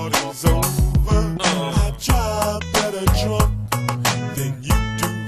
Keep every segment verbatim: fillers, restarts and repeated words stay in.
party's over, uh. I drive better drunk than you do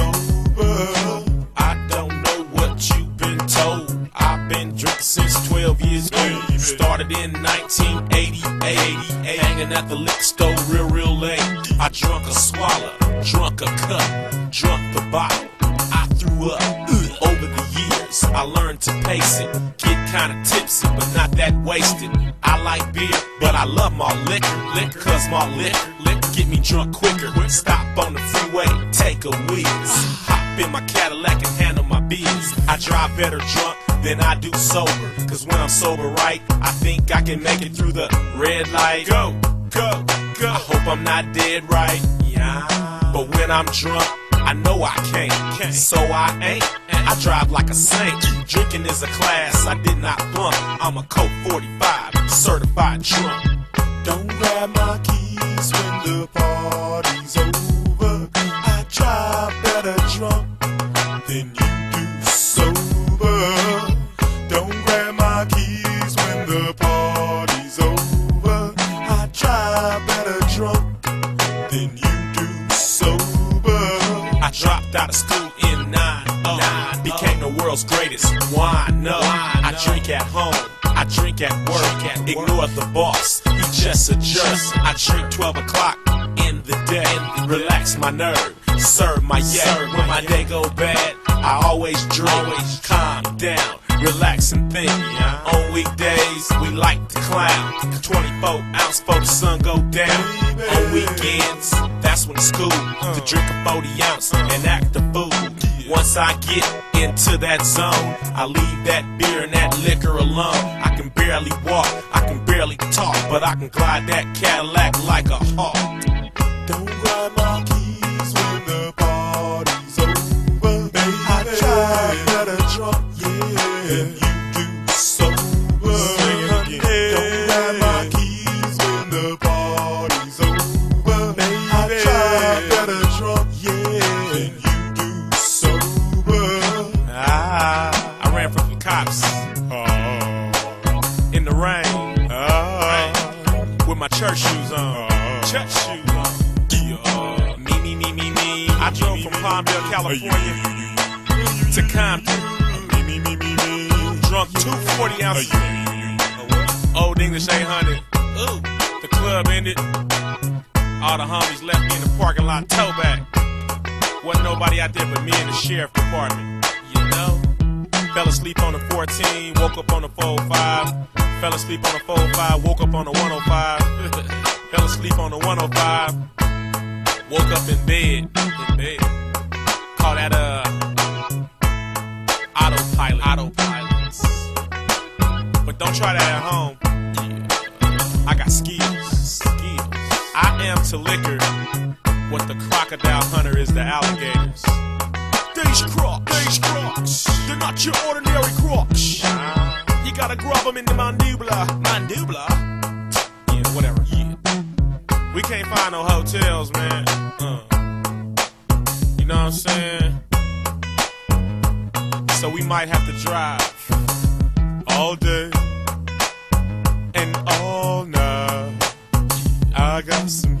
sober. I don't know what you've been told. I've been drinking since twelve years old. Started in nineteen eighty-eight, hanging at the liquor store real, real late. I drunk a swallow, drunk a cup, drunk the bottle. I threw up. Over the years, I learned to pace it. Get kinda tipsy, but not that wasted. I like beer, but I love my liquor. Liquor, cause my liquor, liquor get me drunk quicker. Stop on the freeway, take a whiz. Hop in my Cadillac and handle my biz. I drive better drunk than I do sober. Cause when I'm sober right, I think I can make it through the red light. Go, go, go. I hope I'm not dead right. Yeah. But when I'm drunk, I know I can't, so I ain't. I drive like a saint. Drinking is a class I did not flunk. I'm a Coke forty-five, certified drunk. Don't grab my keys when the party's over. I drive better drunk than you do sober. Don't grab my keys when the party's over. I drive better drunk than you do sober. I dropped out of school in nine oh, became the world's greatest. Why no? I drink at home, I drink at work, ignore the boss, he's just a jerk. I drink twelve o'clock in the day, relax my nerve, serve my yak. When my day go bad, I always drink, calm down, relax and think. On weekdays, we like to clown, twenty-four ounce for the sun go down. On weekends, that's when it's cool to drink a forty ounce and act a fool. Once I get into that zone, I leave that beer and that liquor alone. I can barely walk, I can barely talk, but I can glide that Cadillac like a hawk. Don't grab my keys when the party's over, baby. I drive better drunk, yeah, than you do sober. Don't grab my keys when the party's over, baby. I drive better drunk, yeah, than you do sober. Ah, I ran from the cops oh. in the rain oh. with my church shoes on, oh. church shoes on. Yeah. Me, me, me, me, me. I drove from Palmdale, California to Compton. Me, me, me, me, me. Drunk two forty ounces. Old English eight hundred. Ooh, the club ended. All the homies left me in the parking lot, toe back. Wasn't nobody out there but me and the sheriff department. You know? Fell asleep on the fourteen, woke up on the four oh five. Fell asleep on the four oh five, woke up on the one oh five. Fell asleep on the one oh five, woke up in bed. In bed. Call that uh autopilot. Autopilots. But don't try that at home. Yeah. I got skills. Skills. I am to liquor what the crocodile hunter is to alligators. These crocs, these crocs, they're not your ordinary crocs. You gotta grab them in the mandibula. Mandibula? Yeah, whatever, yeah. We can't find no hotels, man. Uh. You know what I'm saying? So we might have to drive all day and all night. I got some